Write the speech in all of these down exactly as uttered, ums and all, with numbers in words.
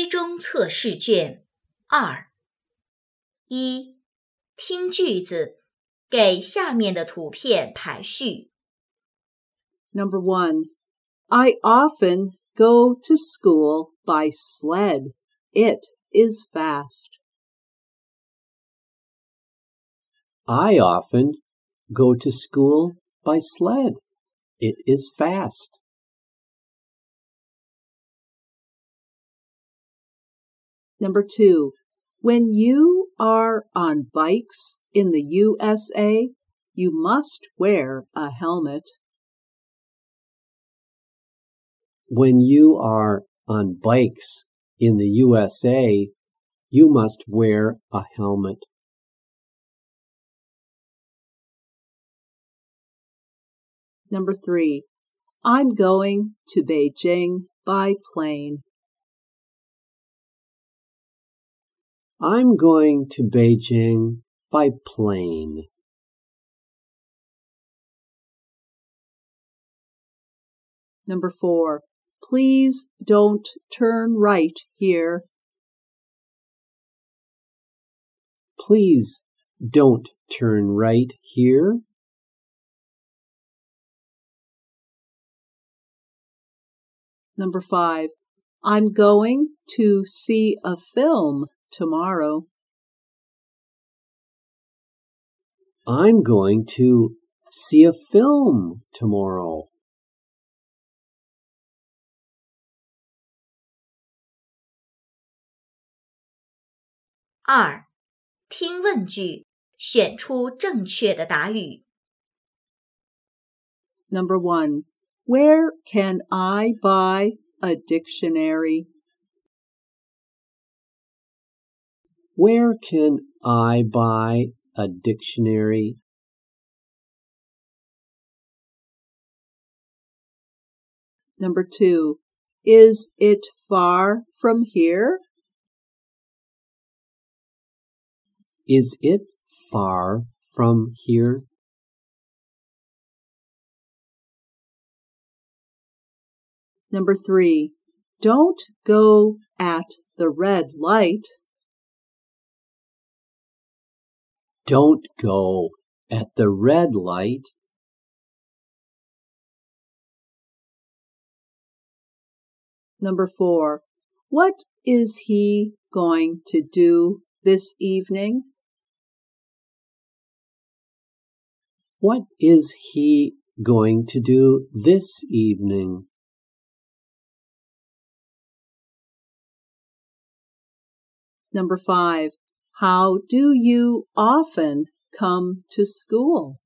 期中测试卷二。一、听句子，给下面的图片排序。 Number one, I often go to school by sled. It is fast. I often go to school by sled. It is fast. Number two, when you are on bikes in the U S A, you must wear a helmet. When you are on bikes in the U S A, you must wear a helmet. Number three, I'm going to Beijing by plane. I'm going to Beijing by plane. Number four, please don't turn right here. Please don't turn right here. Number five, I'm going to see a film tomorrow. I'm going to see a film tomorrow. 二、听问句，选出正确的答语。 Number one, where can I buy a dictionary? Where can I buy a dictionary? Number two, is it far from here? Is it far from here? Number three, don't go at the red light. Don't go at the red light. Number four, what is he going to do this evening? What is he going to do this evening? Number five, how do you often come to school?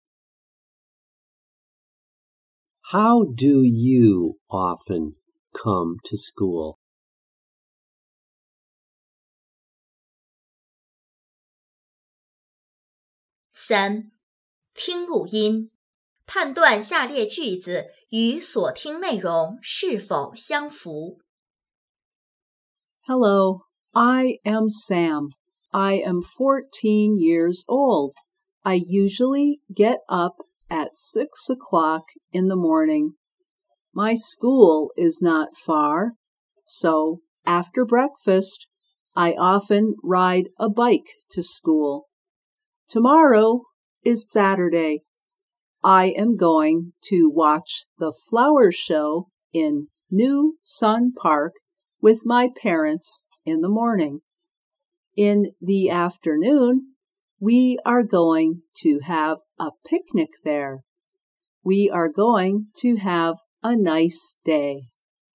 How do you often come to school? 三、听录音，判断下列句子与所听内容是否相符。 Hello, I am Sam. I am fourteen years old. I usually get up at six o'clock in the morning. My school is not far, so after breakfast, I often ride a bike to school. Tomorrow is Saturday. I am going to watch the flower show in New Sun Park with my parents in the morning. In the afternoon, we are going to have a picnic there. We are going to have a nice day.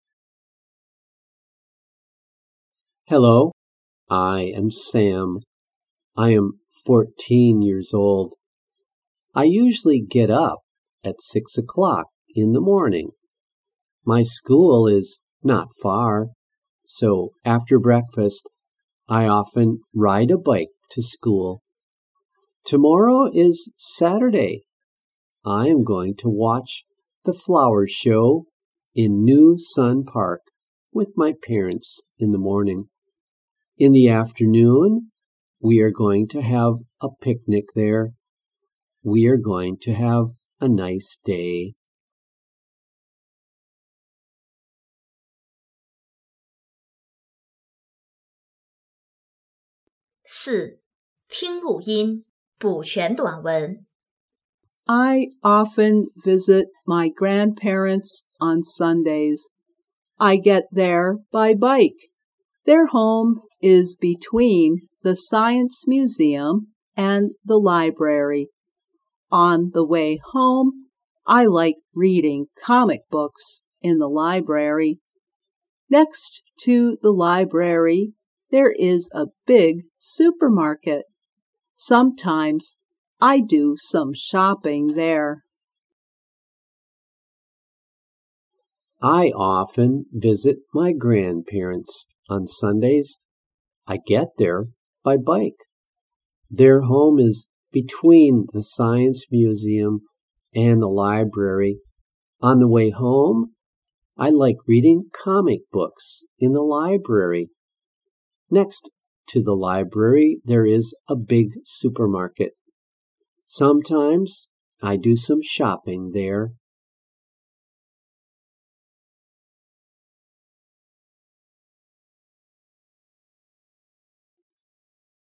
Hello, I am Sam. I am fourteen years old. I usually get up at six o'clock in the morning. My school is not far, so after breakfast, I often ride a bike to school. Tomorrow is Saturday. I am going to watch the flower show in New Sun Park with my parents in the morning. In the afternoon, we are going to have a picnic there. We are going to have a nice day. 四、听录音，补全短文。 I often visit my grandparents on Sundays. I get there by bike. Their home is between the Science Museum and the library. On the way home, I like reading comic books in the library. Next to the library, there is a big supermarket. Sometimes I do some shopping there. I often visit my grandparents on Sundays. I get there by bike. Their home is between the Science Museum and the library. On the way home, I like reading comic books in the library. Next to the library, there is a big supermarket. Sometimes I do some shopping there.